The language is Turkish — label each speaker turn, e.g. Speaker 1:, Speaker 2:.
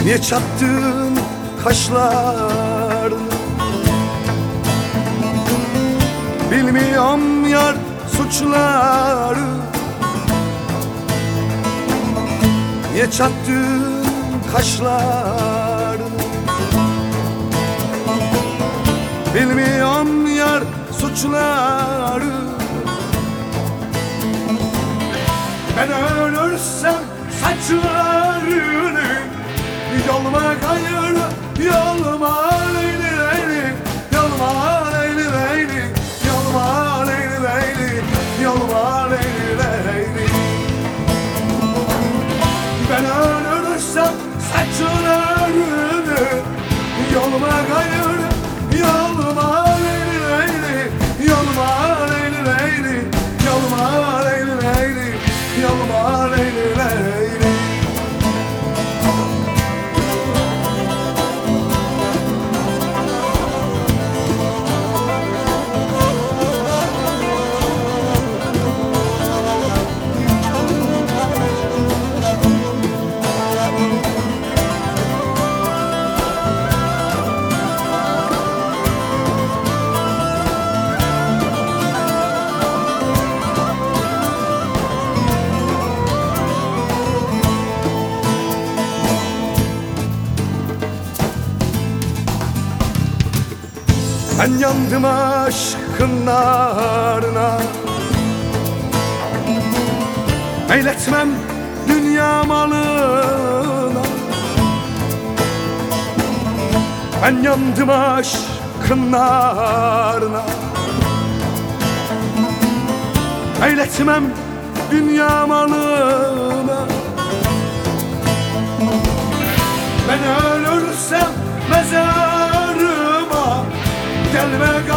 Speaker 1: Niye çattın kaşlarını? Bilmiyorum yar suçları. Niye çattın kaşlarını? Bilmiyorum yar suçları. Ben ölürsem saçlarını yoluma kayır, yoluma leyli leyli, yoluma leyli leyli, yoluma leyli leyli, yoluma leyli leyli. Ben ölürsem saçlarını yoluma kayır, yoluma leyli leyli, yoluma leyli leyli, yoluma leyli leyli, yoluma leyli leyli. Ben yandım aşkın narına, eyletmem dünya malına. Ben yandım aşkın narına, eyletmem dünya malına. Ben ölürsem mezarıma gelme